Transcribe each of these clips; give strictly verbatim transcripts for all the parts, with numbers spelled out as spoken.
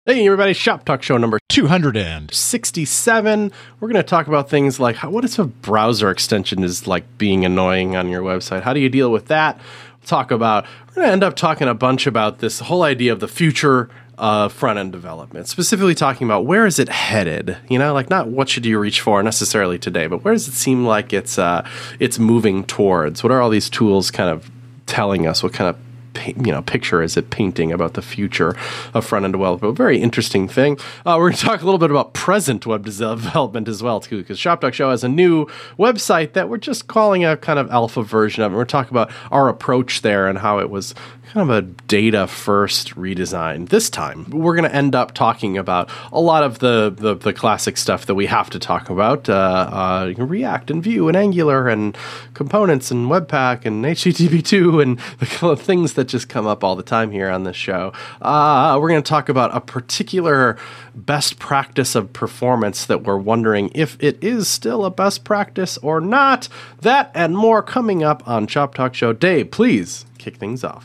Hey everybody, Shop Talk Show number two hundred sixty-seven. We're going to talk about things like how, what if a browser extension is like being annoying on your website? How do you deal with that? We'll talk about, we're going to end up talking a bunch about this whole idea of the future of front-end development, specifically talking about where is it headed? You know, like not what should you reach for necessarily today, but where does it seem like it's uh, it's moving towards? What are all these tools kind of telling us? What kind of you know, picture is it painting about the future of front-end development? A very interesting thing. Uh, we're going to talk a little bit about present web development as well, too, because Shop Talk Show has a new website that we're just calling a kind of alpha version of it. We're talking about our approach there and how it was kind of a data-first redesign. This time, we're going to end up talking about a lot of the, the, the classic stuff that we have to talk about, uh, uh, React and Vue and Angular and components and Webpack and H T T P two and the kind of things that just come up all the time here on this show. Uh, we're going to talk about a particular best practice of performance that we're wondering if it is still a best practice or not. That and more coming up on Shop Talk Show. Dave, please kick things off.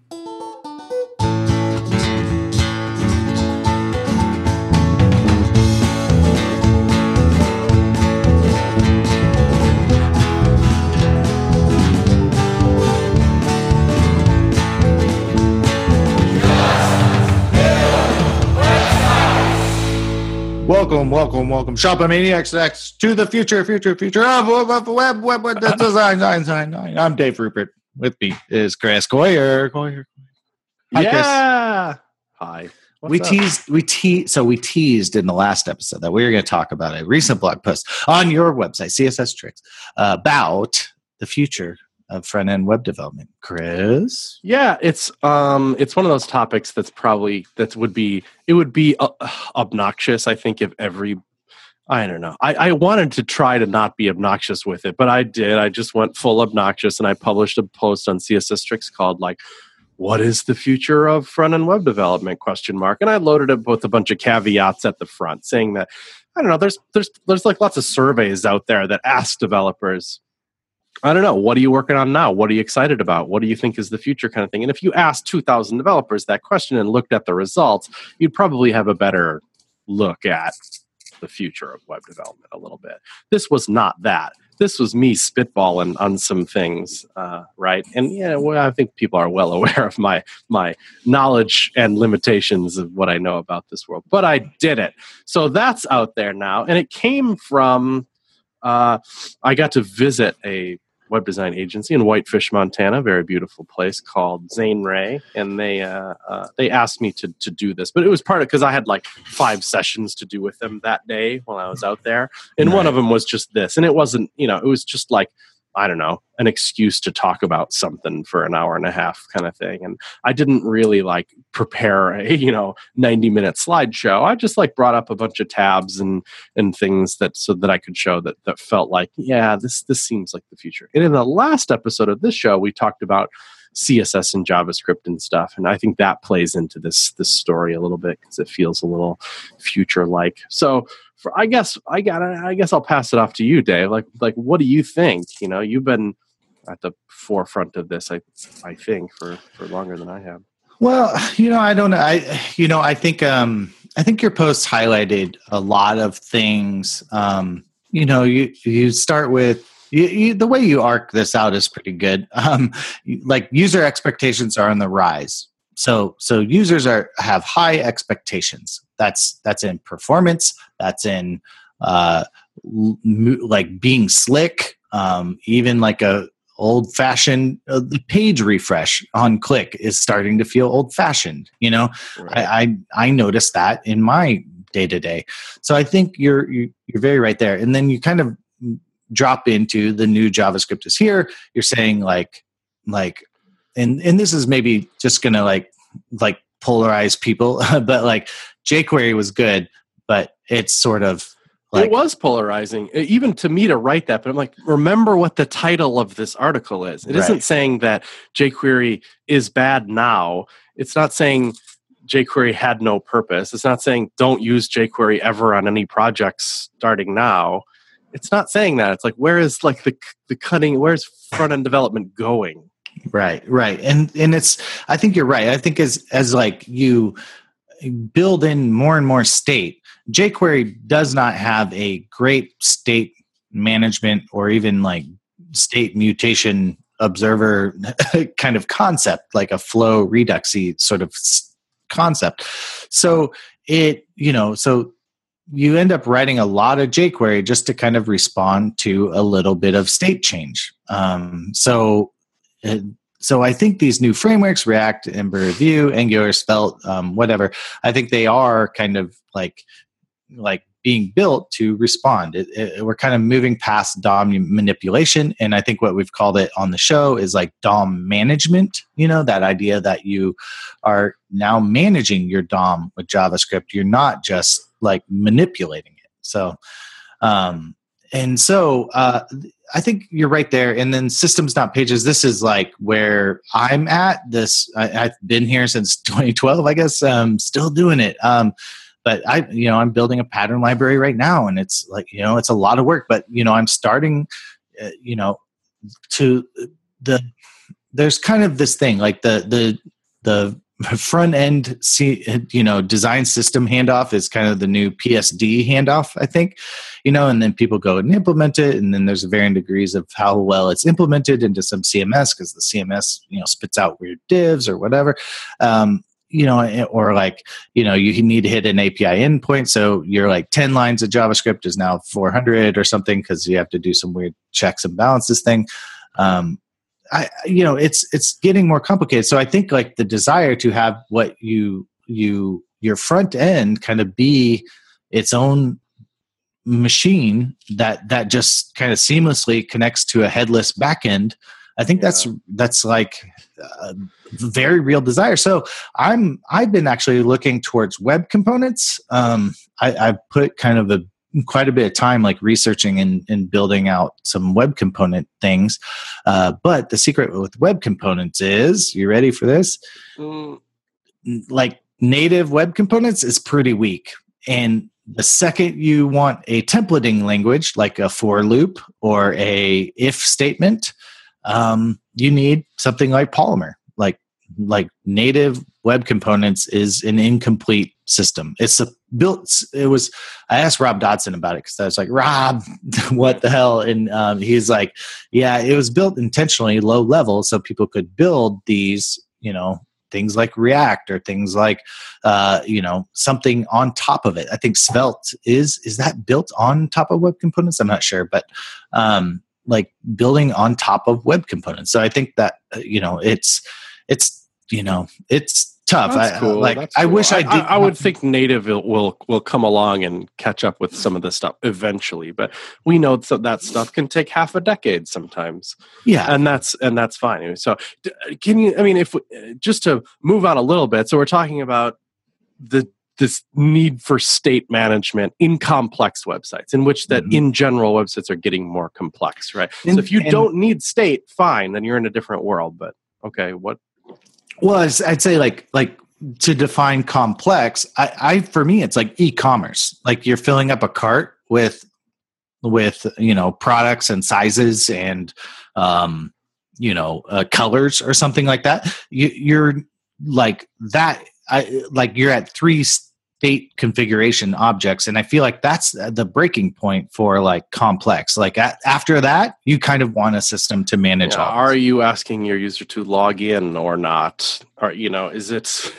Welcome, welcome, welcome, Shopomaniacs X to the future, future, future of web, web, web, web design, design, design. I'm Dave Rupert. With me is Chris Goyer. Goyer. Hi, yeah. Chris. Hi. What's we up? teased, we te- so we teased in the last episode that we were going to talk about a recent blog post on your website, C S S Tricks, uh, about the future of front-end web development. Chris? Yeah, it's um it's one of those topics that's probably that would be it would be uh, obnoxious, I think, if every I don't know. I, I wanted to try to not be obnoxious with it, but I did. I just went full obnoxious and I published a post on C S S Tricks called like what is the future of front-end web development question mark and I loaded it with a bunch of caveats at the front saying that I don't know, there's there's there's like lots of surveys out there that ask developers I don't know. What are you working on now? What are you excited about? What do you think is the future kind of thing? And if you asked two thousand developers that question and looked at the results, you'd probably have a better look at the future of web development a little bit. This was not that. This was me spitballing on some things, uh, right? And yeah, well, I think people are well aware of my my knowledge and limitations of what I know about this world. But I did it. So that's out there now. And it came from, uh, I got to visit a web design agency in Whitefish, Montana, very beautiful place called Zane Ray, and they uh, uh, they asked me to to do this, but it was part of because I had like five sessions to do with them that day while I was out there, and right. One of them was just this, and it wasn't you know it was just like I don't know an excuse to talk about something for an hour and a half kind of thing, and I didn't really like prepare a you know ninety minute slideshow. I just like brought up a bunch of tabs and and things that so that I could show that that felt like yeah this this seems like the future. And in the last episode of this show, we talked about C S S and JavaScript and stuff, and I think that plays into this this story a little bit because it feels a little future like. So. For, I guess I got. I guess I'll pass it off to you, Dave. Like, like, what do you think? You know, you've been at the forefront of this. I, I think for, for longer than I have. Well, you know, I don't know. I, you know, I think, um, I think your post highlighted a lot of things. Um, you know, you you start with you, you, the way you arc this out is pretty good. Um, like user expectations are on the rise. So, so users are have high expectations. That's that's in performance. That's in uh, l- like being slick. Um, even like a old fashioned uh, page refresh on click is starting to feel old fashioned. You know, right. I, I I noticed that in my day to day. So I think you're you're very right there. And then you kind of drop into the new JavaScript is here. You're saying like like. And and this is maybe just gonna like like polarize people, but like jQuery was good, but it's sort of like it was polarizing, even to me to write that. But I'm like, remember what the title of this article is. It right. isn't saying that jQuery is bad now. It's not saying jQuery had no purpose. It's not saying don't use jQuery ever on any projects starting now. It's not saying that. It's like where is like the the cutting? Where's front end development going? Right, right. And and it's I think you're right. I think as as like you build in more and more state. jQuery does not have a great state management or even like state mutation observer kind of concept, like a flow reduxy sort of concept. So it, you know, so you end up writing a lot of jQuery just to kind of respond to a little bit of state change. Um, so, it, so I think these new frameworks, React, Ember Review, Angular, Svelte, um, whatever, I think they are kind of like, like being built to respond. It, it, we're kind of moving past D O M manipulation. And I think what we've called it on the show is like D O M management, you know, that idea that you are now managing your D O M with JavaScript. You're not just like manipulating it. So, um, and so uh, I think you're right there. And then systems, not pages. This is like where I'm at. This I, I've been here since twenty twelve, I guess. Um, still doing it. Um, But I, you know, I'm building a pattern library right now, and it's like, you know, it's a lot of work. But you know, I'm starting, uh, you know, to the there's kind of this thing like the the the front end, you know, design system handoff is kind of the new P S D handoff, I think, you know, and then people go and implement it, and then there's varying degrees of how well it's implemented into some C M S because the C M S, you know, spits out weird divs or whatever. Um, you know, or like, you know, you need to hit an A P I endpoint. So you're like ten lines of JavaScript is now four hundred or something because you have to do some weird checks and balances thing. Um, I, you know, it's it's getting more complicated. So I think like the desire to have what you you your front end kind of be its own machine that that just kind of seamlessly connects to a headless backend. I think yeah. that's that's like a very real desire. So I'm I've been actually looking towards web components. Um, I, I've put kind of a quite a bit of time like researching and, and building out some web component things. Uh, but the secret with web components is, you ready for this? Mm. Like native web components is pretty weak. And the second you want a templating language like a for loop or a if statement, um, you need something like Polymer. Like like native web components is an incomplete system. It's a built. It was. I asked Rob Dodson about it because I was like, Rob, what the hell? And um, he's like, yeah, it was built intentionally low level so people could build these, you know, things like React or things like, uh, you know, something on top of it. I think Svelte is is that built on top of web components? I'm not sure, but um, like building on top of web components. So I think that uh, you know, it's it's you know, it's tough. That's I, cool. Like That's I cool. wish I did. I, I would think native will, will will come along and catch up with some of this stuff eventually, but we know that that stuff can take half a decade sometimes. Yeah, and that's and that's fine. So, can you? I mean, if we, just to move on a little bit, so we're talking about the this need for state management in complex websites, in which that mm-hmm. in general websites are getting more complex, right? And, so if you and, don't need state, fine, then you're in a different world. But okay, what? Well, I'd say like like to define complex, I, I for me it's like e-commerce. Like you're filling up a cart with with you know products and sizes and um, you know uh, colors or something like that. You, you're like that. I like you're at three state configuration objects, and I feel like that's the breaking point for like complex. Like a, after that, you kind of want a system to manage. Yeah, all are you asking your user to log in or not? Or you know, is it?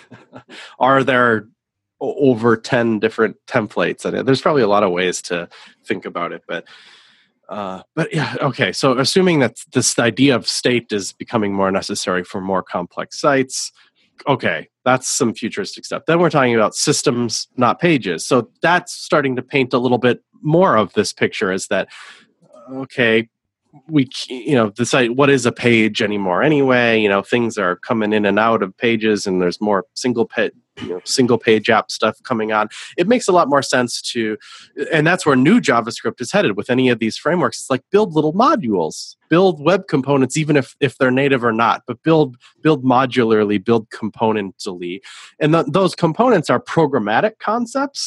Are there over ten different templates? And there's probably a lot of ways to think about it, but. Uh, but yeah, okay. So assuming that this idea of state is becoming more necessary for more complex sites, okay, that's some futuristic stuff. Then we're talking about systems, not pages. So that's starting to paint a little bit more of this picture. Is that okay? We, you know, decide what is a page anymore. Anyway, you know, things are coming in and out of pages, and there's more single page. You know, single page app stuff coming on. It makes a lot more sense to, and that's where new JavaScript is headed with any of these frameworks. It's like build little modules, build web components, even if, if they're native or not, but build build modularly, build componentally. And th- those components are programmatic concepts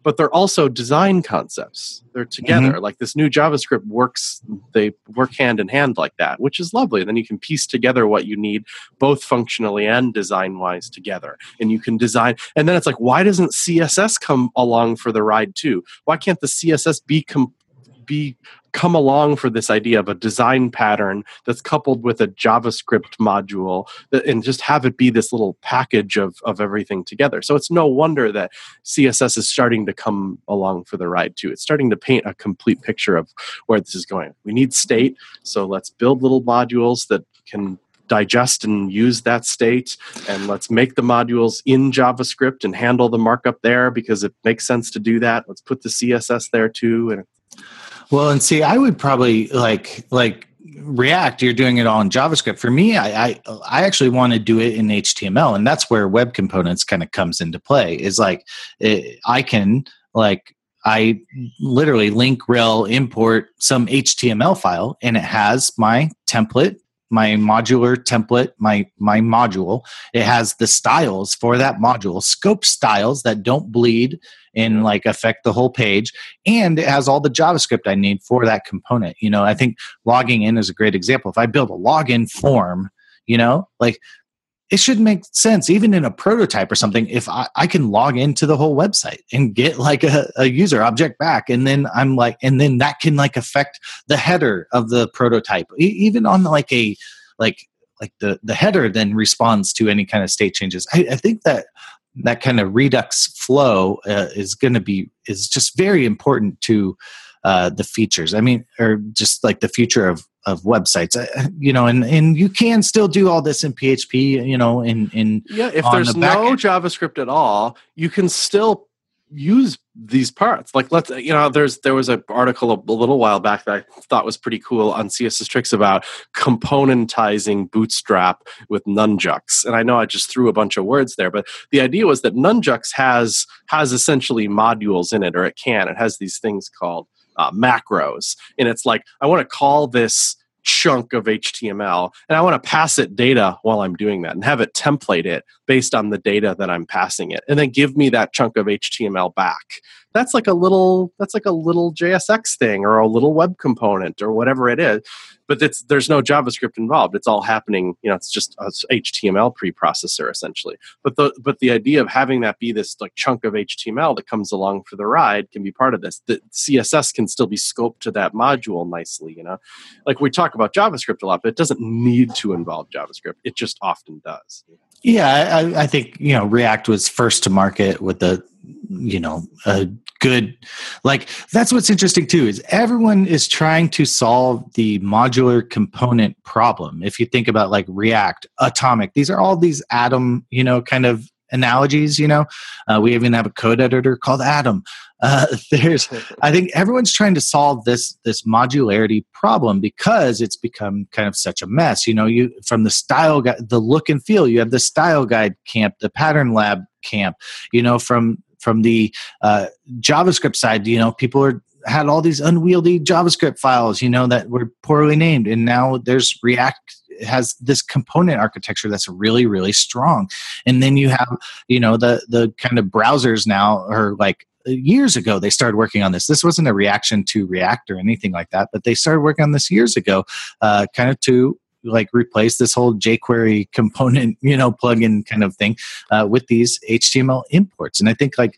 but they're also design concepts. They're together. Mm-hmm. Like this new JavaScript works, they work hand in hand like that, which is lovely. Then you can piece together what you need, both functionally and design-wise together. And you can design, and then it's like, why doesn't C S S come along for the ride too? Why can't the C S S be com- be come along for this idea of a design pattern that's coupled with a JavaScript module that, and just have it be this little package of, of everything together? So it's no wonder that C S S is starting to come along for the ride too. It's starting to paint a complete picture of where this is going. We need state, so let's build little modules that can digest and use that state, and let's make the modules in JavaScript and handle the markup there because it makes sense to do that. Let's put the C S S there too. And well, and see, I would probably like like React. You're doing it all in JavaScript. For me, I I, I actually want to do it in H T M L, and that's where web components kind of comes into play. Is like it, I can like I literally link rel import some H T M L file, and it has my template, my modular template, my my module. It has the styles for that module, scope styles that don't bleed and like affect the whole page, and it has all the JavaScript I need for that component. You know, I think logging in is a great example. If I build a login form, you know, like it should make sense even in a prototype or something. If I, I can log into the whole website and get like a, a user object back, and then I'm like, and then that can like affect the header of the prototype, e- even on like a like like the the header then responds to any kind of state changes. I, I think that that kind of Redux flow uh, is going to be is just very important to uh, the features. I mean, or just like the future of of websites, uh, you know, and, and you can still do all this in P H P, you know, in in yeah. If there's the no JavaScript at all, you can still use these parts. Like let's, you know, there's there was an article a, a little while back that I thought was pretty cool on C S S Tricks about componentizing Bootstrap with Nunjucks. And I know I just threw a bunch of words there, but the idea was that Nunjucks has has essentially modules in it, or it can. It has these things called uh, macros, and it's like I want to call this chunk of H T M L, and I want to pass it data while I'm doing that and have it template it based on the data that I'm passing it, and then give me that chunk of H T M L back. That's like a little that's like a little J S X thing or a little web component or whatever it is. But it's, there's no JavaScript involved. It's all happening, you know, it's just a H T M L preprocessor essentially. But the but the idea of having that be this like chunk of H T M L that comes along for the ride can be part of this. The C S S can still be scoped to that module nicely, you know. Like we talk about JavaScript a lot, but it doesn't need to involve JavaScript. It just often does. Yeah, I, I think, you know, React was first to market with the, you know, a good, like, that's what's interesting too, is everyone is trying to solve the modular component problem. If you think about like React, Atomic, these are all these Atom, you know, kind of analogies, you know. Uh, we even have a code editor called Atom. Uh, there's, I think everyone's trying to solve this this modularity problem because it's become kind of such a mess. You know, you from the style guide, the look and feel. You have the style guide camp, the pattern lab camp. You know, from from the uh, JavaScript side, you know, people are had all these unwieldy JavaScript files, you know, that were poorly named, and now there's React has this component architecture that's really, really strong. And then you have, you know, the the kind of browsers now are like, years ago they started working on this. This wasn't a reaction to React or anything like that, but they started working on this years ago, uh, kind of to like replace this whole jQuery component, you know, plugin kind of thing uh, with these H T M L imports. And I think like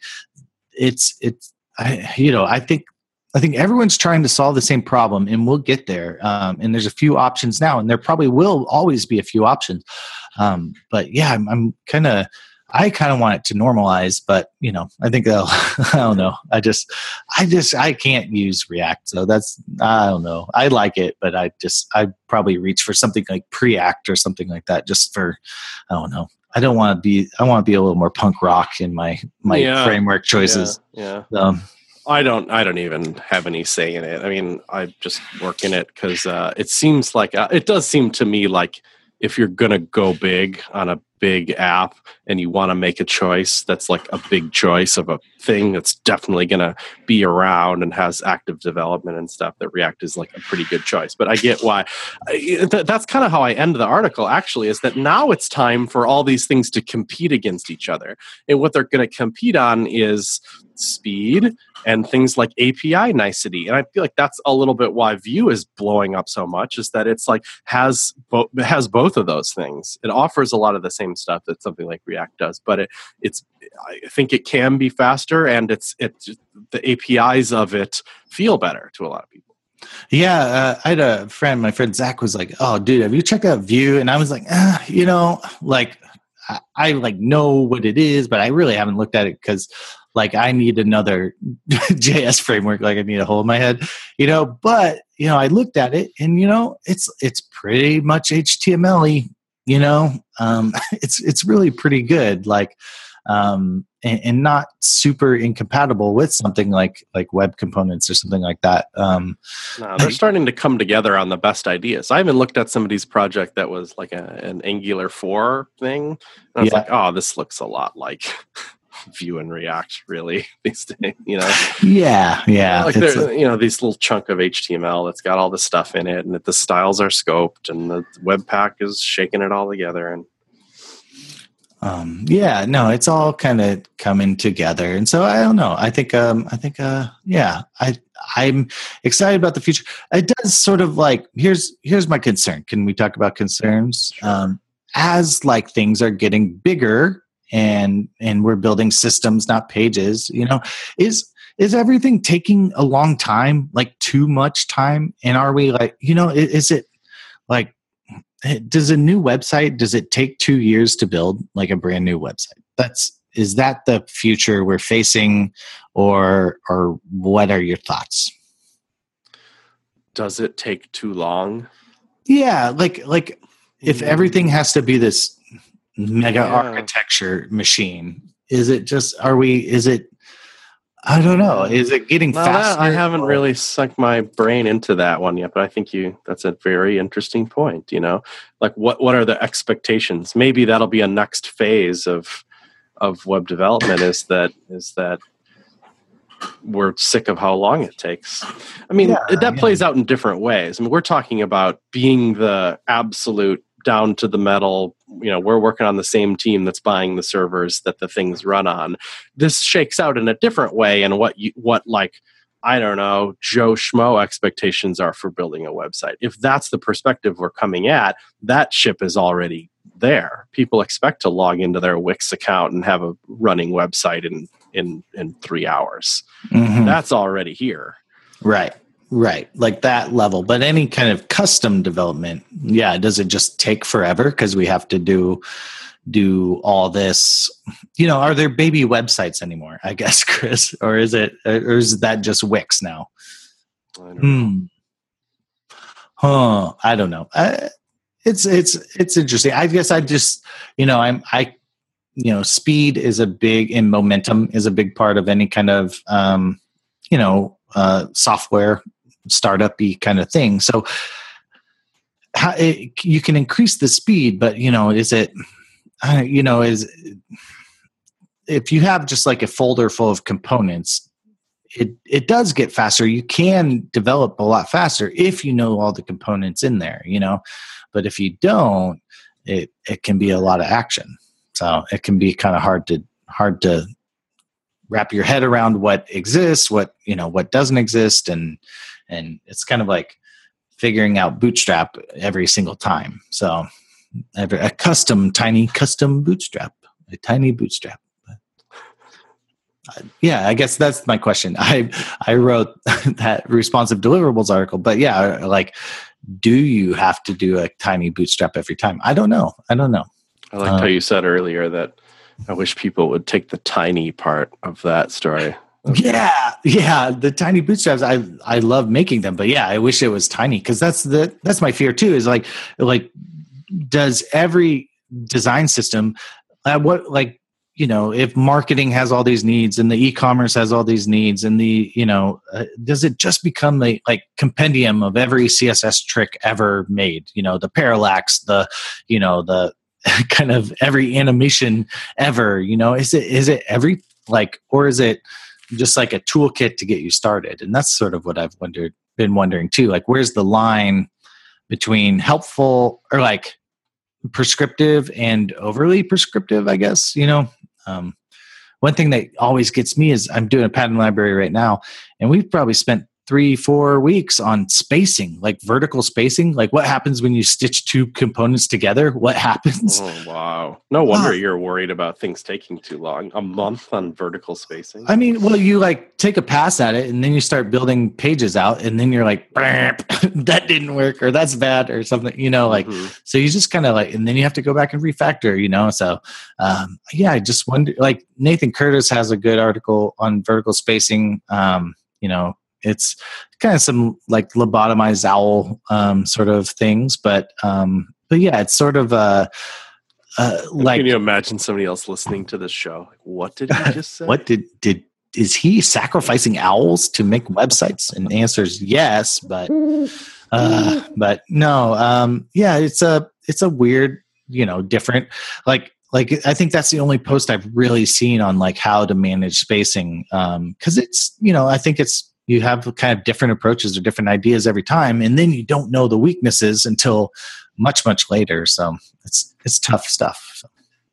it's it's I, you know I think. I think everyone's trying to solve the same problem, and we'll get there. Um, and there's a few options now, and there probably will always be a few options. Um, but yeah, I'm, I'm kind of, I kind of want it to normalize. But you know, I think uh, I don't know. I just, I just, I can't use React, so that's I don't know. I like it, but I just, I probably reach for something like Preact or something like that, just for, I don't know. I don't want to be. I want to be a little more punk rock in my my yeah, framework choices. Yeah. yeah. Um, I don't. I don't even have any say in it. I mean, I just work in it because uh, it seems like uh, it does seem to me like if you're gonna go big on a big app and you want to make a choice that's like a big choice of a thing that's definitely going to be around and has active development and stuff, that React is like a pretty good choice. But I get why. I, th- that's kind of how I end the article, actually, is that now it's time for all these things to compete against each other. And what they're going to compete on is speed and things like A P I nicety. And I feel like that's a little bit why Vue is blowing up so much, is that it's like has bo- has both of those things. It offers a lot of the same stuff that something like React does, but it it's I think it can be faster, and it's it's the A P Is of it feel better to a lot of people. Yeah, uh, I had a friend, my friend Zach was like, "Oh, dude, have you checked out Vue?" And I was like, ah, you know, like I, I like know what it is, but I really haven't looked at it because like I need another J S framework, like I need a hole in my head, you know. But you know, I looked at it, and you know, it's it's pretty much H T M L-y, you know. Um, it's it's really pretty good, like, um, and, and not super incompatible with something like like web components or something like that. Um, no, they're starting to come together on the best ideas. I even looked at somebody's project that was like a, an Angular four thing, and I was yeah. like, oh, this looks a lot like Vue and React, really, these days, you know. Yeah, yeah. Like it's there, a- you know, these little chunk of H T M L that's got all the stuff in it, and that the styles are scoped, and the Webpack is shaking it all together. And Um, yeah, no, it's all kind of coming together. And so I don't know. I think, um, I think, uh, yeah, I, I'm excited about the future. It does sort of like, here's, here's my concern. Can we talk about concerns? Sure. Um, as like things are getting bigger and, and we're building systems, not pages, you know, is, is everything taking a long time, like too much time? And are we like, you know, is, is it like, does a new website, does it take two years to build like a brand new website? That's, is that the future we're facing, or, or what are your thoughts? Does it take too long? Yeah. Like, like if everything has to be this mega Yeah. architecture machine, is it just, are we, is it, I don't know. Is it getting No, faster? that, I haven't or- really sunk my brain into that one yet, but I think you that's a very interesting point, you know. Like what what are the expectations? Maybe that'll be a next phase of of web development, is that is that we're sick of how long it takes. I mean, Yeah, that yeah. plays out in different ways. I mean, we're talking about being the absolute down to the metal, you know, we're working on the same team that's buying the servers that the things run on. This shakes out in a different way, and what you, what like, I don't know, Joe Schmo expectations are for building a website. If that's the perspective we're coming at, that ship is already there. People expect to log into their Wix account and have a running website in in, in three hours. Mhm. That's already here. Right. Right. Like that level. But any kind of custom development, yeah, does it just take forever because we have to do do all this? You know, are there baby websites anymore, I guess, Chris? Or is it or is that just Wix now? I don't know. Hmm. Huh. I don't know. I, it's it's it's interesting. I guess I just, you know, I'm I you know, speed is a big, and momentum is a big part of any kind of um, you know, uh software startup-y kind of thing. So how it, you can increase the speed, but you know, is it, uh, you know, is if you have just like a folder full of components, it it does get faster. You can develop a lot faster if you know all the components in there, you know. But if you don't, it it can be a lot of action. So it can be kind of hard to hard to wrap your head around what exists, what you know, what doesn't exist, and and it's kind of like figuring out Bootstrap every single time. So every, a custom, tiny custom Bootstrap, a tiny Bootstrap. Uh, yeah, I guess that's my question. I I wrote that responsive deliverables article, but yeah, like, do you have to do a tiny Bootstrap every time? I don't know. I don't know. I liked Um, how you said earlier that I wish people would take the tiny part of that story. Yeah, yeah, the tiny bootstraps. I I love making them, but yeah, I wish it was tiny because that's the that's my fear too. Is like like does every design system uh, what like you know if marketing has all these needs and the e-commerce has all these needs and the you know uh, does it just become the like compendium of every C S S trick ever made? You know, the parallax, the you know the kind of every animation ever, you know, is it, is it every like, or is it just like a toolkit to get you started? And that's sort of what I've wondered, been wondering too. Like, where's the line between helpful or like prescriptive and overly prescriptive, I guess, you know? Um, one thing that always gets me is I'm doing a pattern library right now, and we've probably spent three, four weeks on spacing, like vertical spacing. Like what happens when you stitch two components together? What happens? Oh, wow. No wonder wow. you're worried about things taking too long. A month on vertical spacing. I mean, well, you like take a pass at it and then you start building pages out and then you're like, that didn't work or that's bad or something, you know, like, mm-hmm. so you just kind of like, and then you have to go back and refactor, you know? So, um, yeah, I just wonder, like Nathan Curtis has a good article on vertical spacing, um, you know, it's kind of some like lobotomized owl um, sort of things, but um, but yeah, it's sort of uh, uh, like. Can you imagine somebody else listening to this show? Like, what did he just say? What did did is he sacrificing owls to make websites? And the answer is yes, but uh, but no, um, yeah, it's a it's a weird, you know, different like. Like, I think that's the only post I've really seen on like how to manage spacing. Um, cause it's, you know, I think it's, you have kind of different approaches or different ideas every time. And then you don't know the weaknesses until much, much later. So it's, it's tough stuff. So.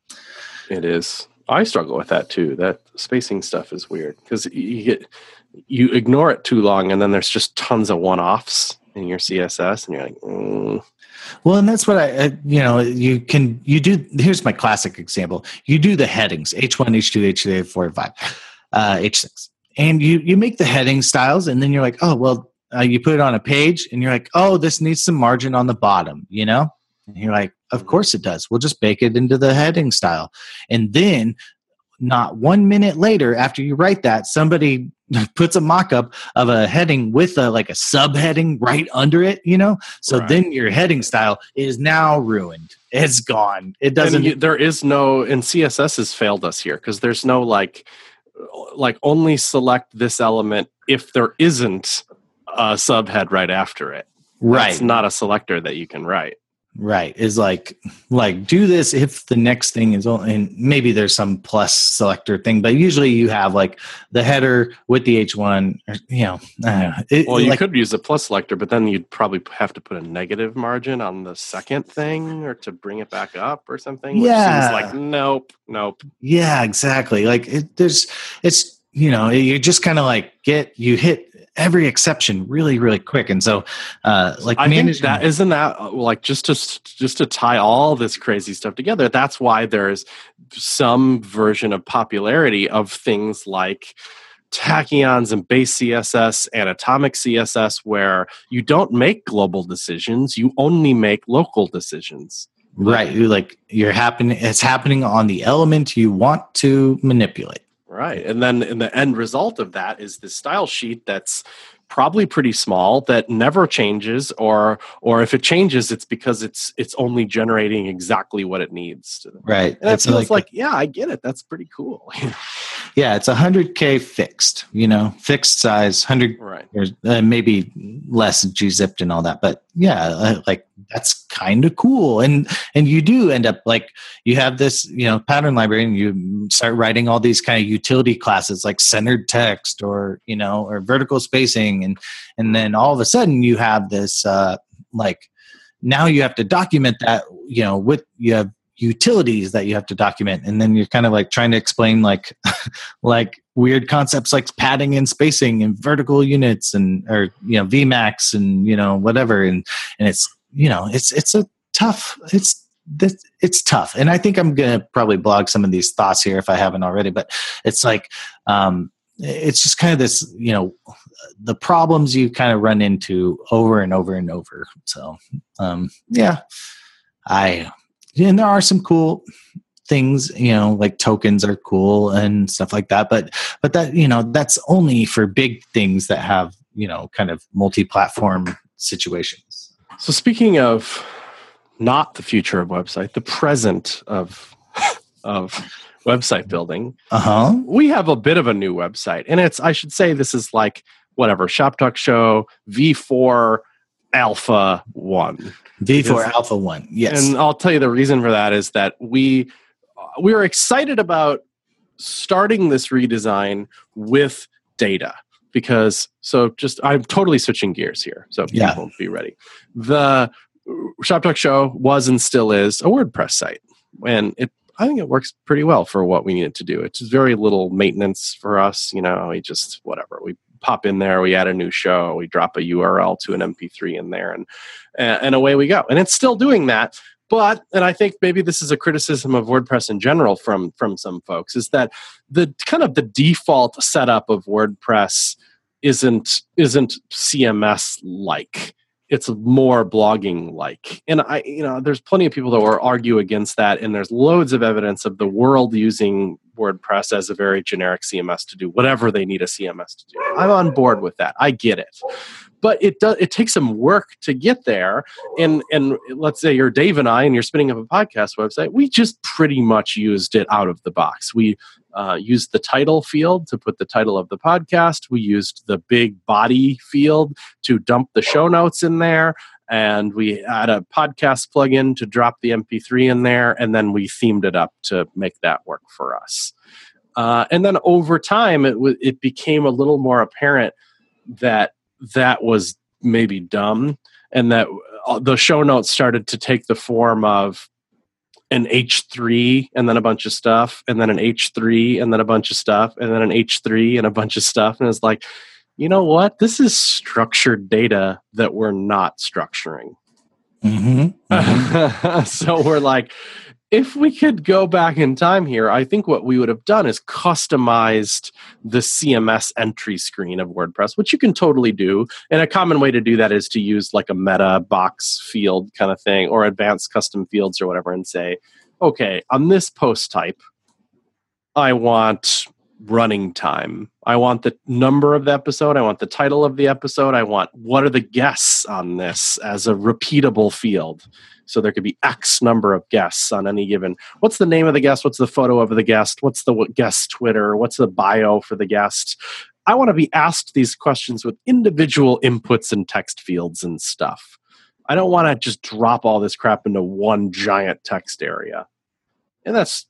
It is. I struggle with that too. That spacing stuff is weird because you get, you ignore it too long and then there's just tons of one-offs in your C S S and you're like, mm. Well, and that's what I, uh, you know, you can, you do, here's my classic example. You do the headings, H one, H two, H three, H four, five, uh, H six. And you, you make the heading styles and then you're like, oh, well, uh, you put it on a page and you're like, oh, this needs some margin on the bottom, you know? And you're like, of course it does. We'll just bake it into the heading style. And then not one minute later, after you write that, somebody puts a mock-up of a heading with a, like a subheading right under it, you know? So right. Then your heading style is now ruined. It's gone. It doesn't. You, there is no, and C S S has failed us here because there's no like, like only select this element if there isn't a subhead right after it. Right. It's not a selector that you can write. Right. Is like, like do this if the next thing is only, and maybe there's some plus selector thing, but usually you have like the header with the H one, or, you know, I don't know. It, well, you like, could use a plus selector, but then you'd probably have to put a negative margin on the second thing or to bring it back up or something. Yeah. Which seems like, nope, nope. Yeah, exactly. Like it, there's, it's, you know, you just kind of like get, you hit every exception really, really quick. And so, uh, like, I think that isn't that like just to just to tie all this crazy stuff together. That's why there's some version of popularity of things like tachyons and base C S S and atomic C S S, where you don't make global decisions, you only make local decisions. Right, you like you're happening. It's happening on the element you want to manipulate. Right. And then in the end result of that is this style sheet that's probably pretty small that never changes, or or if it changes, it's because it's it's only generating exactly what it needs to. Right. And it feels like, like, yeah, I get it. That's pretty cool. Yeah, it's one hundred K fixed, you know, fixed size, one hundred, right. Or uh, maybe less G-zipped and all that. But yeah, uh, like that's kind of cool. And and you do end up like you have this, you know, pattern library and you start writing all these kind of utility classes like centered text or, you know, or vertical spacing. And, and then all of a sudden you have this uh, like now you have to document that, you know, with you have utilities that you have to document, and then you're kind of like trying to explain like like weird concepts like padding and spacing and vertical units and or you know V MAX and you know whatever, and and it's you know it's it's a tough it's it's tough, and I think I'm gonna probably blog some of these thoughts here if I haven't already, but it's like um it's just kind of this you know the problems you kind of run into over and over and over. So um yeah I and there are some cool things, you know, like tokens are cool and stuff like that. But, but that, you know, that's only for big things that have, you know, kind of multi-platform situations. So speaking of not the future of website, the present of, of website building, uh-huh. we have a bit of a new website, and it's, I should say this is like whatever, Shop Talk Show V four Alpha one. V four Alpha one, yes. And I'll tell you the reason for that is that we we were excited about starting this redesign with data. Because, so just, I'm totally switching gears here, so yeah. people be ready. The Shop Talk Show was and still is a WordPress site. And it, I think it works pretty well for what we need it to do. It's very little maintenance for us. You know, we just, whatever. We pop in there, we add a new show, we drop a U R L to an M P three in there, and and away we go. And it's still doing that. But, and I think maybe this is a criticism of WordPress in general from, from some folks, is that the kind of the default setup of WordPress isn't isn't C M S-like. It's more blogging-like. And I, you know, there's plenty of people that will argue against that, and there's loads of evidence of the world using WordPress as a very generic C M S to do whatever they need a C M S to do. I'm on board with that. I get it. But it does. It takes some work to get there. And and let's say you're Dave and I, and you're spinning up a podcast website. We just pretty much used it out of the box. We uh, used the title field to put the title of the podcast. We used the big body field to dump the show notes in there. And we had a podcast plugin to drop the M P three in there. And then we themed it up to make that work for us. Uh, and then over time, it w- it became a little more apparent that that was maybe dumb, and that the show notes started to take the form of an H three and then a bunch of stuff, and then an H three and then a bunch of stuff, and then an H three and a bunch of stuff. And it's like, you know what? This is structured data that we're not structuring. Mm-hmm. Mm-hmm. So we're like, if we could go back in time here, I think what we would have done is customized the C M S entry screen of WordPress, which you can totally do. And a common way to do that is to use like a meta box field kind of thing, or advanced custom fields or whatever, and say, okay, on this post type, I want running time. I want the number of the episode. I want the title of the episode. I want what are the guests on this as a repeatable field. So there could be X number of guests on any given. What's the name of the guest? What's the photo of the guest? What's the guest Twitter? What's the bio for the guest? I want to be asked these questions with individual inputs and text fields and stuff. I don't want to just drop all this crap into one giant text area. And that's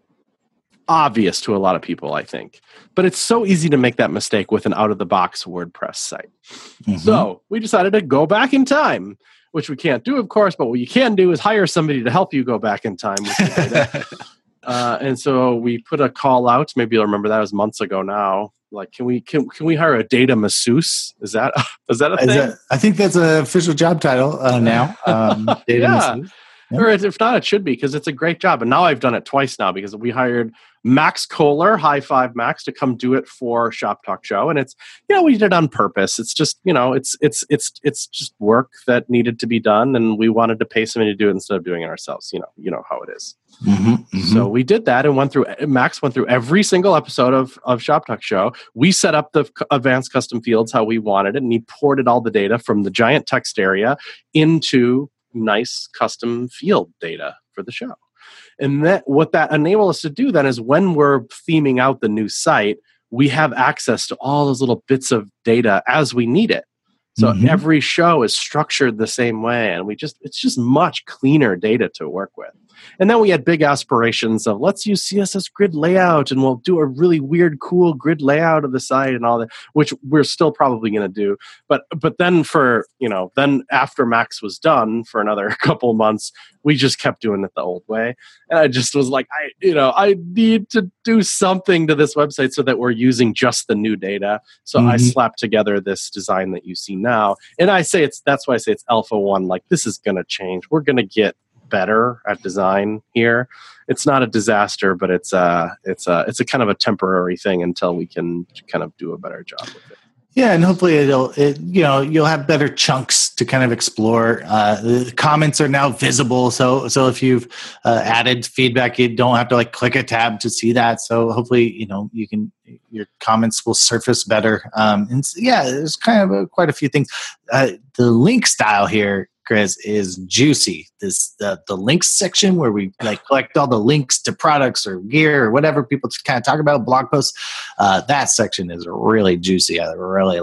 obvious to a lot of people, I think. But it's so easy to make that mistake with an out-of-the-box WordPress site. Mm-hmm. So we decided to go back in time, which we can't do, of course, but what you can do is hire somebody to help you go back in time with the data. uh, and so we put a call out. Maybe you'll remember that was months ago now. Like, can we can, can we hire a data masseuse? Is that is that a thing? That, I think that's an official job title uh, now. Um, data yeah. masseuse. Yeah. Or if not, it should be, because it's a great job. And now I've done it twice now, because we hired Max Kohler, High Five Max, to come do it for Shop Talk Show. And it's, you know, we did it on purpose. It's just, you know, it's it's it's it's just work that needed to be done, and we wanted to pay somebody to do it instead of doing it ourselves. You know, you know how it is. Mm-hmm, mm-hmm. So we did that and went through. Max went through every single episode of of Shop Talk Show. We set up the advanced custom fields how we wanted it, and he ported all the data from the giant text area into nice custom field data for the show. And that what that enabled us to do then is, when we're theming out the new site, we have access to all those little bits of data as we need it. So mm-hmm. every show is structured the same way, and we just it's just much cleaner data to work with. And then we had big aspirations of, let's use C S S grid layout, and we'll do a really weird, cool grid layout of the site and all that, which we're still probably going to do. But but then for, you know, then after Max was done for another couple months, we just kept doing it the old way. And I just was like, I, you know, I need to do something to this website so that we're using just the new data. So mm-hmm. I slapped together this design that you see now. And I say it's, that's why I say it's Alpha one. Like, this is going to change. We're going to get better at design here. It's not a disaster, but it's a, it's a, it's a kind of a temporary thing until we can kind of do a better job with it. Yeah, and hopefully it'll, it, you know, you'll have better chunks to kind of explore. Uh, the comments are now visible, so so if you've uh, added feedback, you don't have to like click a tab to see that. So hopefully, you know, you can your comments will surface better. Um, and so, yeah, there's kind of a, quite a few things. Uh, the link style here, Chris, is juicy. This the the links section where we like collect all the links to products or gear or whatever people kind of talk about, blog posts. Uh, that section is really juicy. I really like it.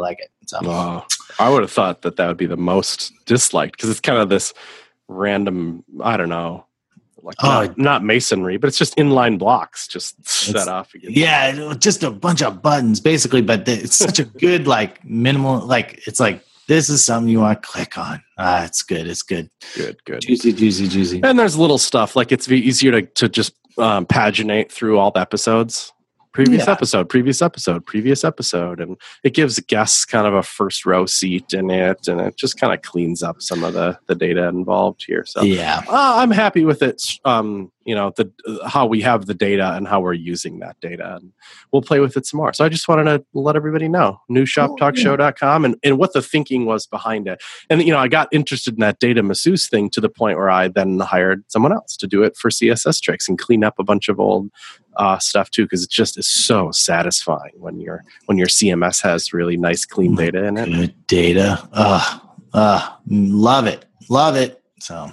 So oh, I would have thought that that would be the most disliked because it's kind of this random, I don't know, like oh, not, not masonry, but it's just inline blocks just set off against. Yeah, just a bunch of buttons basically, but it's such a good like minimal, like it's like this is something you want to click on. Ah, it's good. It's good. Good, good. Juicy, juicy, juicy. And there's little stuff like it's easier to, to just um, paginate through all the episodes. Previous yeah. episode, previous episode, previous episode. And it gives guests kind of a first row seat in it. And it just kind of cleans up some of the, the data involved here. So yeah, uh, I'm happy with it. Um, you know, the uh, how we have the data and how we're using that data. And we'll play with it some more. So I just wanted to let everybody know. new shop talk show dot com and, and what the thinking was behind it. And, you know, I got interested in that data masseuse thing to the point where I then hired someone else to do it for C S S tricks and clean up a bunch of old uh, stuff too, because it just is so satisfying when your when your C M S has really nice, clean data in it. Good data. Uh, uh, love it. Love it. So...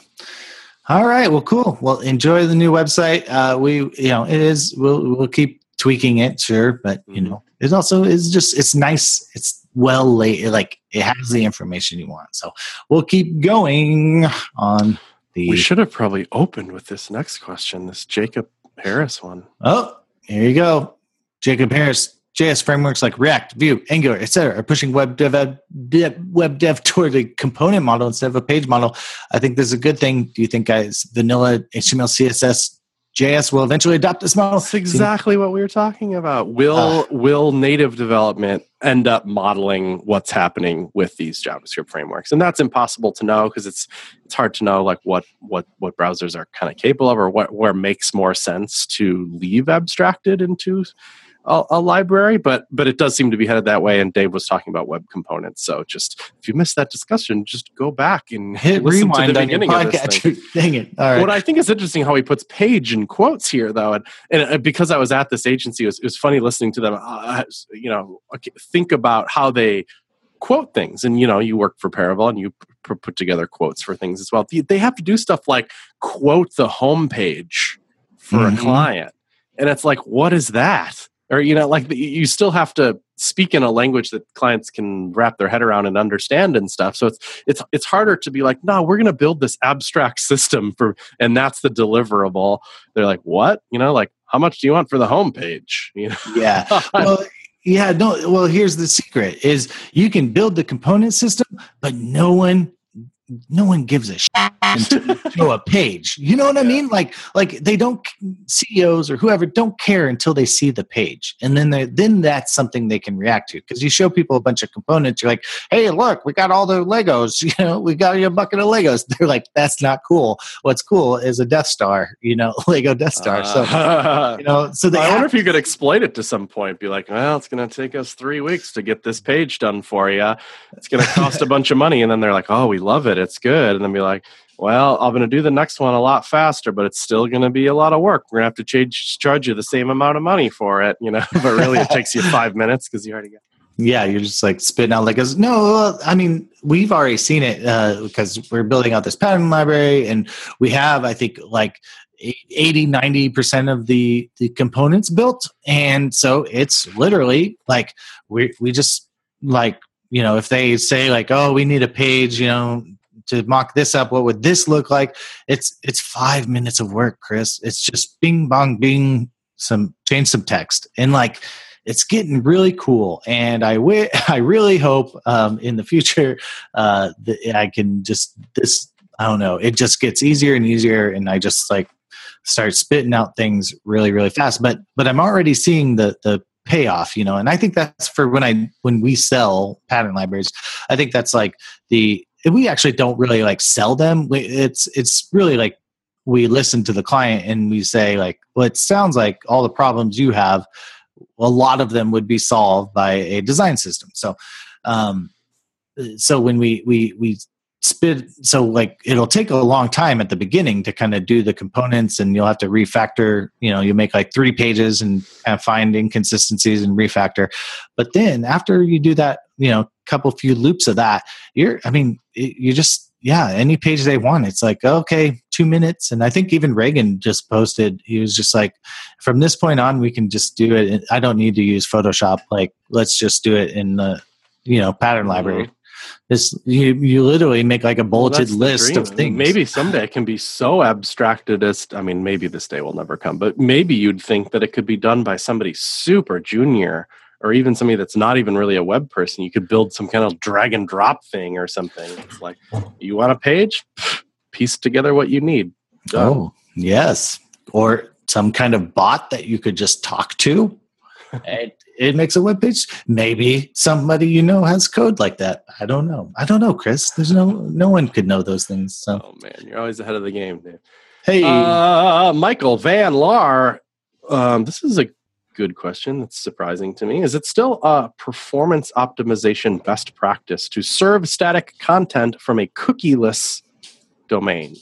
All right. Well, cool. Well, enjoy the new website. Uh, we, you know, it is, we'll, we'll keep tweaking it. Sure. But you know, it also is just, it's nice. It's well laid. Like it has the information you want. So we'll keep going on the, we should have probably opened with this next question, this Jacob Harris one. Oh, here you go. Jacob Harris. J S frameworks like React, Vue, Angular, et cetera are pushing web dev, dev, web dev toward a component model instead of a page model. I think this is a good thing. Do you think, guys, vanilla H T M L, C S S, J S will eventually adopt this model? That's exactly what we were talking about. Will uh, will native development end up modeling what's happening with these JavaScript frameworks? And that's impossible to know because it's it's hard to know like what what what browsers are kind of capable of or what where makes more sense to leave abstracted into A, a library, but but it does seem to be headed that way. And Dave was talking about web components. So just if you missed that discussion, just go back and hit listen rewind to the on your beginning of this thing. Dang it! All right. What I think is interesting how he puts page in quotes here, though, and, and because I was at this agency, it was, it was funny listening to them. Uh, you know, think about how they quote things, and you know, you work for Paravel and you p- put together quotes for things as well. They have to do stuff like quote the homepage for mm-hmm. a client, and it's like, what is that? Or, you know, like you still have to speak in a language that clients can wrap their head around and understand and stuff. So it's it's it's harder to be like, no, we're going to build this abstract system for, and that's the deliverable. They're like, what? You know, like, how much do you want for the homepage? You know? Yeah. Well, yeah. No. Well, here's the secret: is you can build the component system, but no one. No one gives a shit until you show a page. You know what yeah. I mean? Like, like they don't, C E Os or whoever don't care until they see the page, and then they then that's something they can react to. Because you show people a bunch of components, you're like, "Hey, look, we got all the Legos. You know, we got you a bucket of Legos." They're like, "That's not cool. What's cool is a Death Star. You know, Lego Death Star." Uh, so, you know, so they. I wonder if you could explain it to some point. Be like, "Well, it's going to take us three weeks to get this page done for you. It's going to cost a bunch of money," and then they're like, "Oh, we love it. It's good." And then be like, well, I'm going to do the next one a lot faster, but it's still going to be a lot of work. We're going to have to change, charge you the same amount of money for it, you know, but really it takes you five minutes because you already got. Yeah, you're just like spitting out Legos. No, I mean, we've already seen it uh, because we're building out this pattern library, and we have, I think, like eighty, ninety percent of the, the components built. And so it's literally like we we just like, you know, if they say like, oh, we need a page, you know, to mock this up, what would this look like? It's it's five minutes of work, Chris. It's just bing bong bing, some change some text, and like it's getting really cool. And I w- I really hope um, in the future uh, that I can just this I don't know. It just gets easier and easier, and I just like start spitting out things really really fast. But but I'm already seeing the the payoff, you know, and I think that's for when I when we sell pattern libraries. I think that's like the we actually don't really like sell them. It's it's really like we listen to the client and we say like, well, it sounds like all the problems you have, a lot of them would be solved by a design system. So, um, so when we we we spit, so like it'll take a long time at the beginning to kind of do the components, and you'll have to refactor. You know, you make like three pages and kind of find inconsistencies and refactor. But then after you do that, you know, couple few loops of that, you're, I mean, you just, yeah, any page they want. It's like, okay, two minutes. And I think even Reagan just posted, he was just like, from this point on, we can just do it. I don't need to use Photoshop. Like, let's just do it in the, you know, pattern Mm-hmm. library. This you you literally make like a Well, bulleted that's the list dream. of things. Maybe someday it can be so abstracted as, I mean, maybe this day will never come, but maybe you'd think that it could be done by somebody super junior, or even somebody that's not even really a web person. You could build some kind of drag and drop thing or something. It's like, you want a page? Piece together what you need. Done. Oh, yes. Or some kind of bot that you could just talk to. And it makes a web page. Maybe somebody you know has code like that. I don't know. I don't know, Chris. There's no no one could know those things. So. Oh man, you're always ahead of the game, Dave. Hey, uh, Michael Van Laar. Um, this is a good question. That's surprising to me. Is it still a performance optimization best practice to serve static content from a cookieless domain?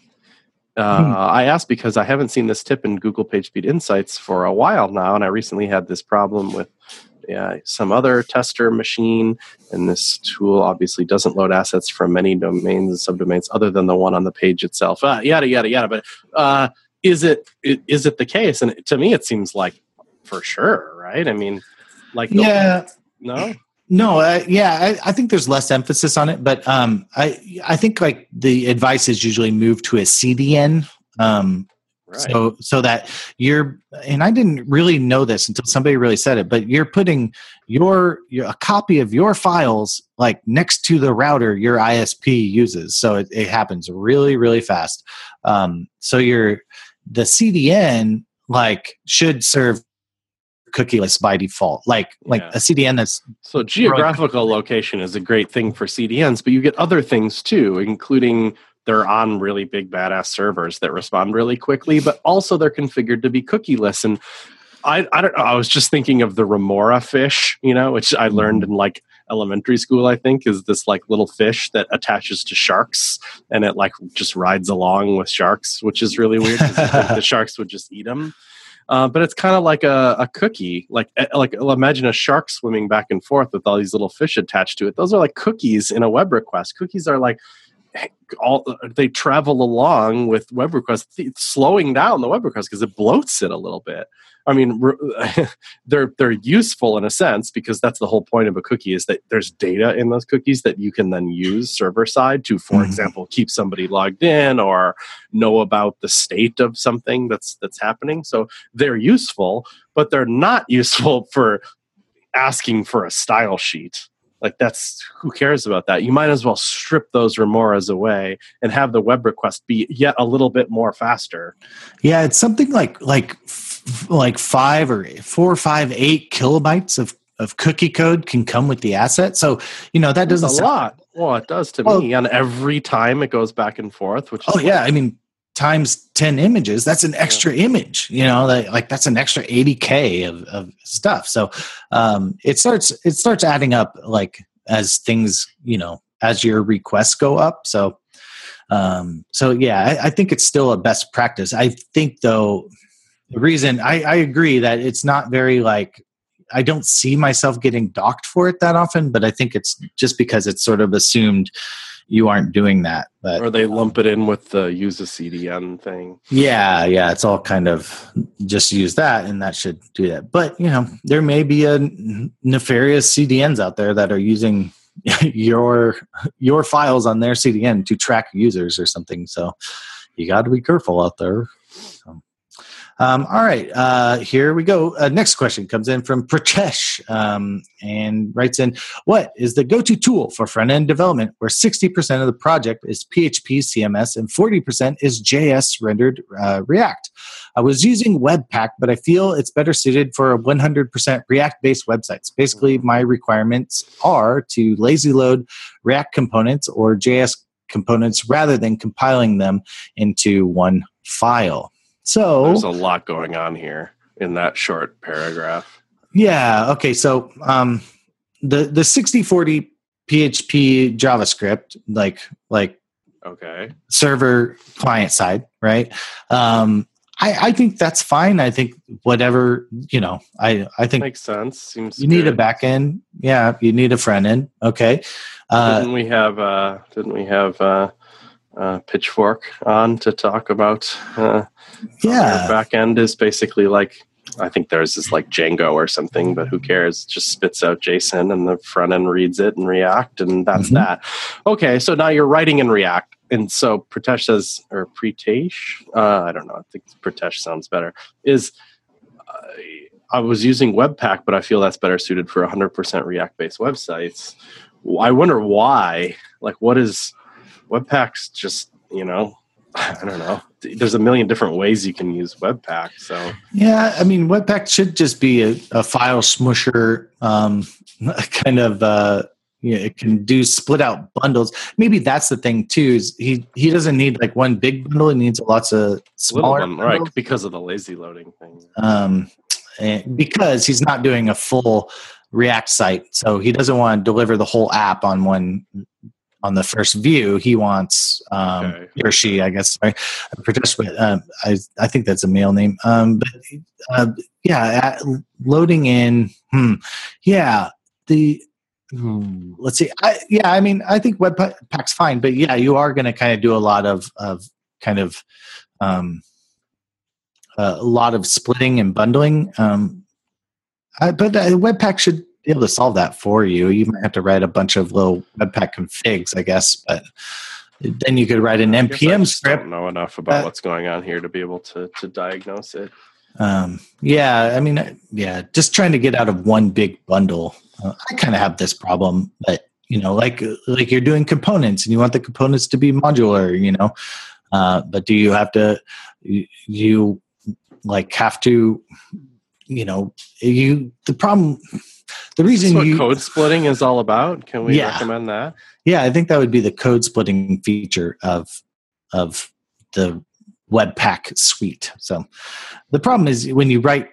Uh, hmm. I asked because I haven't seen this tip in Google PageSpeed Insights for a while now, and I recently had this problem with yeah, some other tester machine, and this tool obviously doesn't load assets from many domains and subdomains other than the one on the page itself. Uh, yada yada yada. But uh, is it is it the case? And to me, it seems like for sure, right? I mean, like the, yeah, no. No, uh, yeah, I, I think there's less emphasis on it, but um, I I think like the advice is usually move to a C D N, um, right. so so that you're. And I didn't really know this until somebody really said it, but you're putting your, your a copy of your files like next to the router your I S P uses, so it, it happens really really fast. Um, so your the C D N like should serve cookieless by default, like like yeah. a C D N that's so geographical growing. Location is a great thing for C D Ns, but you get other things too, including they're on really big badass servers that respond really quickly, but also they're configured to be cookieless. And I I don't know, I was just thinking of the remora fish, you know, which I learned in like elementary school, I think, is this like little fish that attaches to sharks and it like just rides along with sharks, which is really weird because the sharks would just eat them. Uh, but it's kind of like a, a cookie, like like imagine a shark swimming back and forth with all these little fish attached to it. Those are like cookies in a web request. Cookies are like all they travel along with web requests, slowing down the web request because it bloats it a little bit. I mean, they're they're useful in a sense because that's the whole point of a cookie is that there's data in those cookies that you can then use server side to, for mm-hmm. example, keep somebody logged in or know about the state of something that's that's happening. So they're useful, but they're not useful for asking for a style sheet. Like that's, who cares about that? You might as well strip those remoras away and have the web request be yet a little bit more faster. Yeah, it's something like like f- like five or four or five, eight kilobytes of, of cookie code can come with the asset. So, you know, that doesn't That's a sound, lot. Well, it does to well, me. And every time it goes back and forth, which is oh, yeah. I mean, times ten images, that's an extra yeah. image, you know, like, like that's an extra eighty K of, of stuff. So um, it starts, it starts adding up like as things, you know, as your requests go up. So, um, so yeah, I, I think it's still a best practice. I think though, the reason I, I agree that it's not very like, I don't see myself getting docked for it that often, but I think it's just because it's sort of assumed you aren't doing that. But or they lump it in with the use a C D N thing. Yeah, yeah, it's all kind of just use that, and that should do that. But you know, there may be a nefarious C D Ns out there that are using your your files on their C D N to track users or something. So you got to be careful out there. So. Um, all right, uh, here we go. Uh, next question comes in from Prachesh um, and writes in, what is the go-to tool for front-end development where sixty percent of the project is P H P C M S and forty percent is J S rendered uh, React? I was using Webpack, but I feel it's better suited for one hundred percent React-based websites. Basically, my requirements are to lazy load React components or J S components rather than compiling them into one file. So there's a lot going on here in that short paragraph. Yeah. Okay. So um, the the sixty forty P H P JavaScript, like like okay, server client side, right? Um, I, I think that's fine. I think whatever, you know, I, I think makes sense. Seems you good. Need a back end. Yeah, you need a front end. Okay. Uh, didn't we have uh, didn't we have uh, uh, Pitchfork on to talk about uh, yeah, back end is basically like I think theirs is like Django or something, but who cares? It just spits out JSON and the front end reads it in React, and that's mm-hmm. that. Okay, so now you're writing in React. And so Pratesh says, or Pritesh, uh, I don't know, I think Pratesh sounds better, is uh, I was using Webpack, but I feel that's better suited for one hundred percent React-based websites. I wonder why. Like, what is Webpack's just, you know, I don't know. There's a million different ways you can use Webpack. So yeah, I mean, Webpack should just be a, a file smusher, um, kind of. Uh, you know, it can do split out bundles. Maybe that's the thing too. Is he he doesn't need like one big bundle. He needs lots of smaller one, right? Because of the lazy loading thing. Um, and because he's not doing a full React site, so he doesn't want to deliver the whole app on one. On the first view, he wants um, okay. he or she, I guess. Sorry, but um, I I think that's a male name. Um, but uh, yeah, loading in. Hmm, yeah, the hmm, let's see. I, yeah, I mean, I think Webpack's fine, but yeah, you are going to kind of do a lot of of kind of um, uh, a lot of splitting and bundling. Um, I, but uh, Webpack should be able to solve that for you. You might have to write a bunch of little Webpack configs, I guess, but then you could write an N P M I script. Don't know enough about uh, what's going on here to be able to to diagnose it. Um, yeah, I mean, yeah, just trying to get out of one big bundle. Uh, I kind of have this problem, but you know, like like you're doing components and you want the components to be modular, you know, uh, but do you have to you, you like have to, you know, you the problem. The reason That's what you, code splitting is all about. Can we yeah. recommend that? Yeah, I think that would be the code splitting feature of of the Webpack suite. So the problem is when you write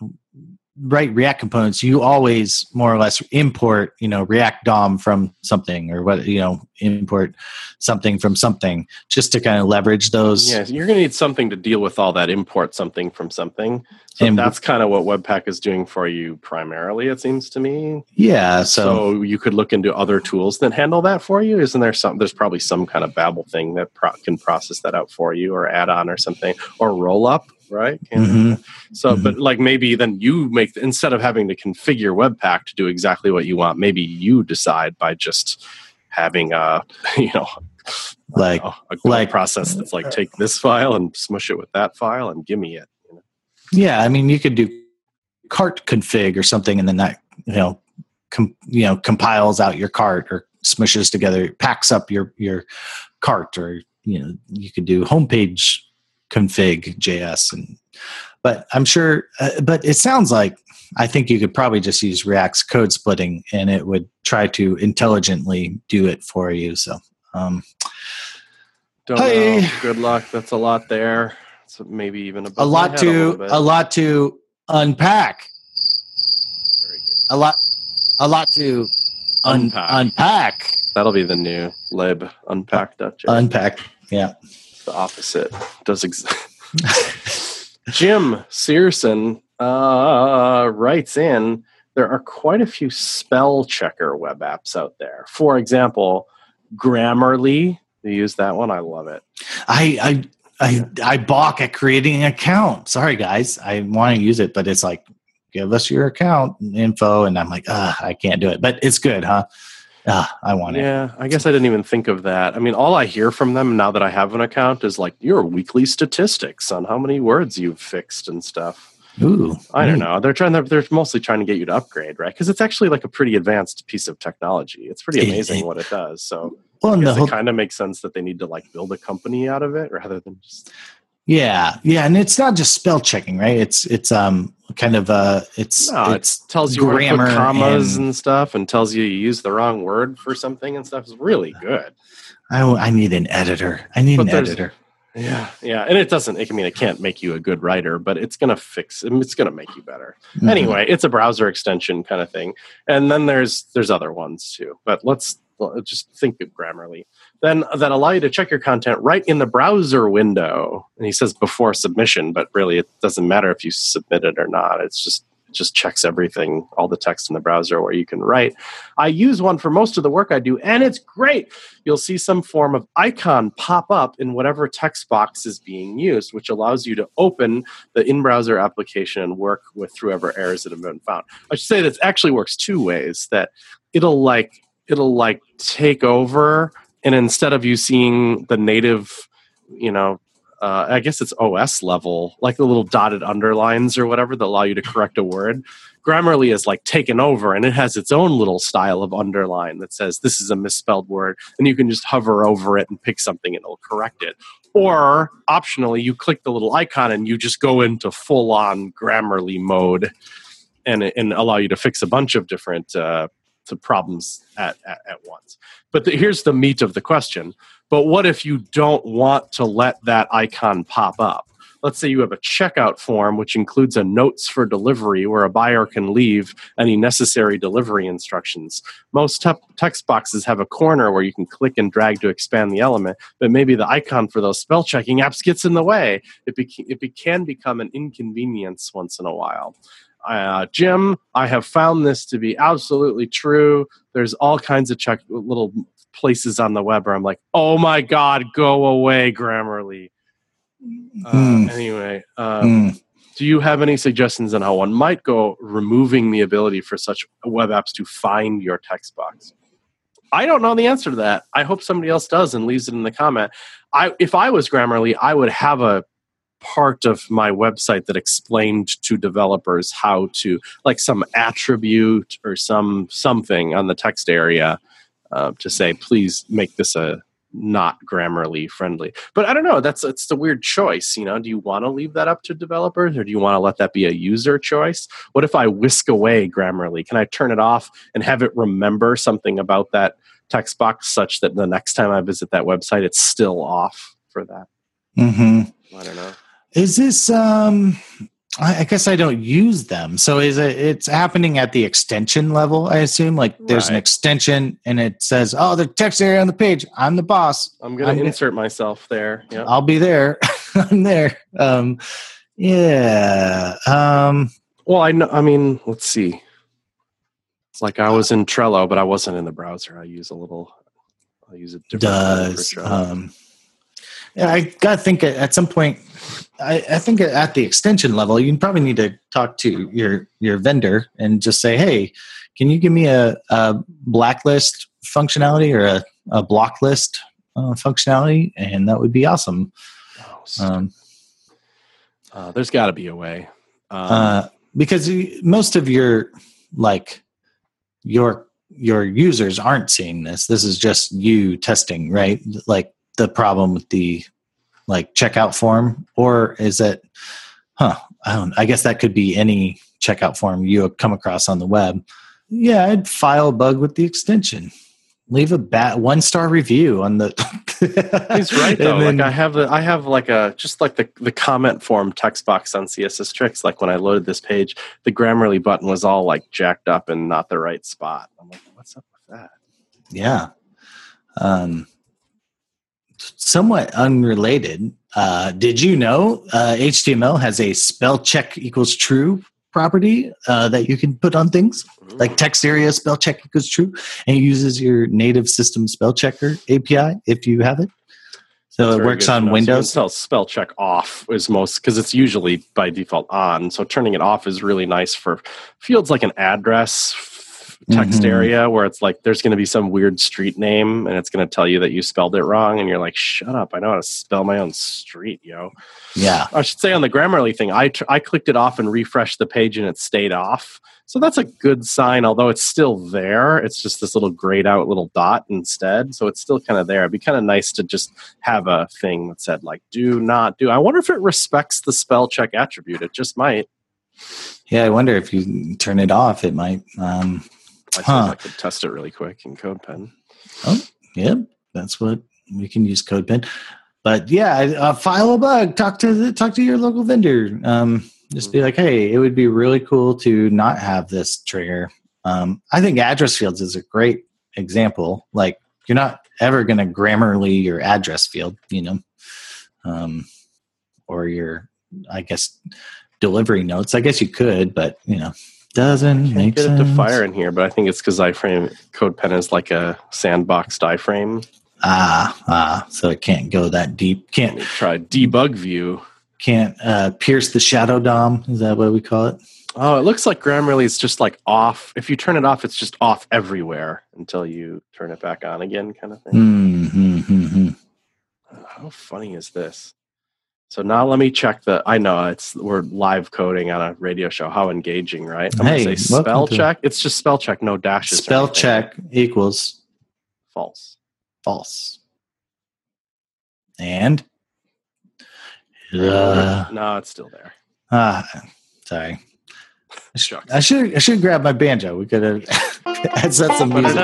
write React components, you always more or less import, you know, React D O M from something, or what, you know, import something from something, just to kind of leverage those. Yeah, you're going to need something to deal with all that import something from something. So and that's kind of what Webpack is doing for you primarily, it seems to me. Yeah. So, so you could look into other tools that handle that for you. Isn't there some, there's probably some kind of Babel thing that pro- can process that out for you, or add on or something, or roll up, right? Mm-hmm. So, mm-hmm. but like maybe then you make, instead of having to configure Webpack to do exactly what you want, maybe you decide by just having a, you know, like know, a like, process that's like, take this file and smush it with that file and give me it. You know? Yeah, I mean, you could do cart config or something, and then that, you know, com, you know, compiles out your cart or smushes together, packs up your your cart, or you know, you could do homepage config J S, and but I'm sure, uh, but it sounds like I think you could probably just use React's code splitting, and it would try to intelligently do it for you. So, um, don't hey. know. Good luck. That's a lot there. So maybe even a lot to a, a lot to unpack. Very good. A lot, a lot to un- unpack. unpack. That'll be the new lib unpack. Unpack. Yeah. The opposite does ex- Jim Searson uh, writes in, there are quite a few spell checker web apps out there. For example, Grammarly. You use that one? I love it. I I I, I balk at creating an account. Sorry, guys. I want to use it, but it's like, give us your account info, and I'm like, ah, I can't do it. But it's good, huh? Ah, I want yeah, it. Yeah, I guess I didn't even think of that. I mean, all I hear from them now that I have an account is like, your weekly statistics on how many words you've fixed and stuff. Ooh, I don't know. They're trying to, they're mostly trying to get you to upgrade, right? Because it's actually like a pretty advanced piece of technology. It's pretty amazing it, it, what it does. So well, I guess whole, it kind of makes sense that they need to like build a company out of it rather than just. Yeah, yeah, and it's not just spell checking, right? It's it's um kind of uh it's no, it's it tells you grammar where to put commas and, and stuff, and tells you you use the wrong word for something and stuff. It's really good. I I need an editor. I need but an editor. Yeah, yeah, and it doesn't. I mean, it can't make you a good writer, but it's gonna fix. It's gonna make you better. Mm-hmm. Anyway, it's a browser extension kind of thing, and then there's there's other ones too. But let's just think of Grammarly. Then that allow you to check your content right in the browser window. And he says before submission, but really it doesn't matter if you submit it or not. It's just It just checks everything, all the text in the browser where you can write. I use one for most of the work I do, and it's great. You'll see some form of icon pop up in whatever text box is being used, which allows you to open the in-browser application and work with through whatever errors that have been found. I should say that actually works two ways, that it'll like it'll like take over, and instead of you seeing the native, you know, Uh, I guess it's O S level, like the little dotted underlines or whatever that allow you to correct a word. Grammarly is like taken over, and it has its own little style of underline that says this is a misspelled word, and you can just hover over it and pick something and it'll correct it. Or optionally, you click the little icon and you just go into full-on Grammarly mode, and and allow you to fix a bunch of different uh, problems at, at, at once. But the, here's the meat of the question. But what if you don't want to let that icon pop up? Let's say you have a checkout form, which includes a notes for delivery where a buyer can leave any necessary delivery instructions. Most te- text boxes have a corner where you can click and drag to expand the element, but maybe the icon for those spell checking apps gets in the way. It, be- it be- can become an inconvenience once in a while. Uh, Jim, I have found this to be absolutely true. There's all kinds of check little places on the web where I'm like, oh my God, go away, Grammarly. Uh, mm. Anyway, um, mm. do you have any suggestions on how one might go removing the ability for such web apps to find your text box? I don't know the answer to that. I hope somebody else does and leaves it in the comment. I, if I was Grammarly, I would have a part of my website that explained to developers how to, like some attribute or some something on the text area uh, to say, please make this a not Grammarly friendly. But I don't know. That's it's a weird choice. You know, do you want to leave that up to developers, or do you want to let that be a user choice? What if I whisk away Grammarly? Can I turn it off and have it remember something about that text box such that the next time I visit that website, it's still off for that? Mm-hmm. I don't know. Is this? Um, I, I guess I don't use them. So is it? It's happening at the extension level, I assume. Like there's right. an extension, and it says, "Oh, the text area on the page. I'm the boss. I'm going to insert gonna, myself there. Yep. I'll be there. I'm there." Um, yeah. Um, well, I know. I mean, let's see. It's like I was in Trello, but I wasn't in the browser. I use a little. I use a different. Does um, yeah? I got to think at, at some point. I, I think at the extension level, you probably need to talk to your, your vendor and just say, hey, can you give me a, a blacklist functionality or a, a block list uh, functionality? And that would be awesome. Oh, um, uh, there's got to be a way. Um, uh, because most of your, like, your your users aren't seeing this. This is just you testing, right? Like the problem with the like checkout form, or is it, huh, I don't, I guess that could be any checkout form you come across on the web. Yeah, I'd file a bug with the extension. Leave a bat one star review on the. He's right though. Then, like I have the, I have like a just like the the comment form text box on C S S Tricks. Like when I loaded this page, the Grammarly button was all like jacked up and not the right spot. I'm like, what's up with that? Yeah. Um. Somewhat unrelated. Uh, did you know uh, H T M L has a spell check equals true property uh, that you can put on things? Mm-hmm. Like text area spell check equals true, and it uses your native system spell checker A P I if you have it. So That's it works on Windows. So spell check off is most, because it's usually by default on. So turning it off is really nice for fields like an address text mm-hmm. area where it's like there's going to be some weird street name and it's going to tell you that you spelled it wrong, and you're like, shut up, I know how to spell my own street, yo. Yeah. I should say on the Grammarly thing, I, tr- I clicked it off and refreshed the page and it stayed off. So that's a good sign, although it's still there. It's just this little grayed out little dot instead. So it's still kind of there. It'd be kind of nice to just have a thing that said like, do not do. I wonder if it respects the spell check attribute. It just might. Yeah, I wonder if you turn it off, it might. Um, I suppose huh. I could test it really quick in CodePen. Oh, yeah, that's what we can use CodePen. But yeah, uh, file a bug. Talk to the, talk to your local vendor. Um, just mm-hmm. be like, hey, it would be really cool to not have this trigger. Um, I think address fields is a great example. Like you're not ever going to Grammarly your address field, you know, um, or your, I guess, delivery notes. I guess you could, but you know, doesn't Can't make get sense. it to fire in here, but I think it's because iframe CodePen is like a sandboxed iframe. Ah, ah, so it can't go that deep. Can't Let me try debug view. Can't uh, pierce the shadow D O M. Is that what we call it? Oh, it looks like Grammarly is just like off. If you turn it off, it's just off everywhere until you turn it back on again, kind of thing. Mm-hmm, mm-hmm. How funny is this? So now let me check the. I know it's we're live coding on a radio show. How engaging, right? I'm Hey, gonna say spell check. It's just spell check, no dashes. Spell check equals false. False. And uh, no, it's still there. Ah, sorry. Shucks. I should I should grab my banjo. We could have set some music.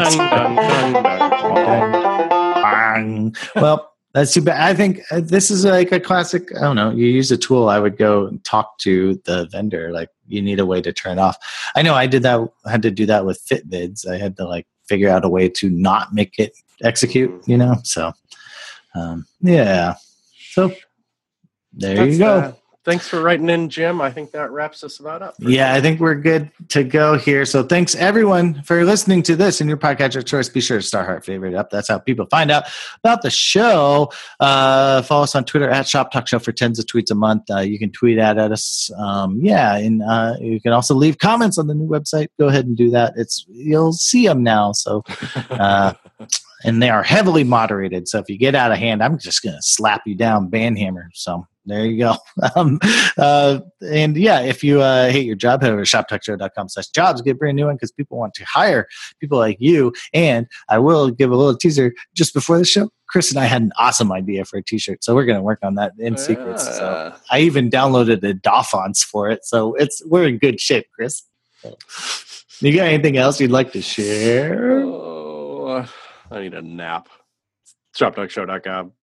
Well, that's too bad. I think this is like a classic. I don't know. You use a tool. I would go and talk to the vendor. Like, you need a way to turn it off. I know I did that. I had to do that with Fitbids. I had to like figure out a way to not make it execute. You know. So, um, yeah. So there that's you go. Uh, thanks for writing in, Jim. I think that wraps us about up. Yeah, I think we're good to go here. So thanks, everyone, for listening to this in your podcatcher of choice. Be sure to star heart favorite up. That's how people find out about the show. Uh, follow us on Twitter at Shop Talk Show for tens of tweets a month. Uh, you can tweet at, at us. Um, yeah, and uh, you can also leave comments on the new website. Go ahead and do that. It's You'll see them now. So, uh, and they are heavily moderated. So if you get out of hand, I'm just going to slap you down, banhammer. So there you go. Um, uh, and yeah, if you uh, hate your job, head over to shoptalkshow.com slash jobs. Get a brand new one because people want to hire people like you. And I will give a little teaser just before the show. Chris and I had an awesome idea for a t-shirt, so we're going to work on that in yeah. secrets. So I even downloaded the D A W fonts for it. So it's we're in good shape, Chris. So, you got anything else you'd like to share? Oh, I need a nap. shop talk show dot com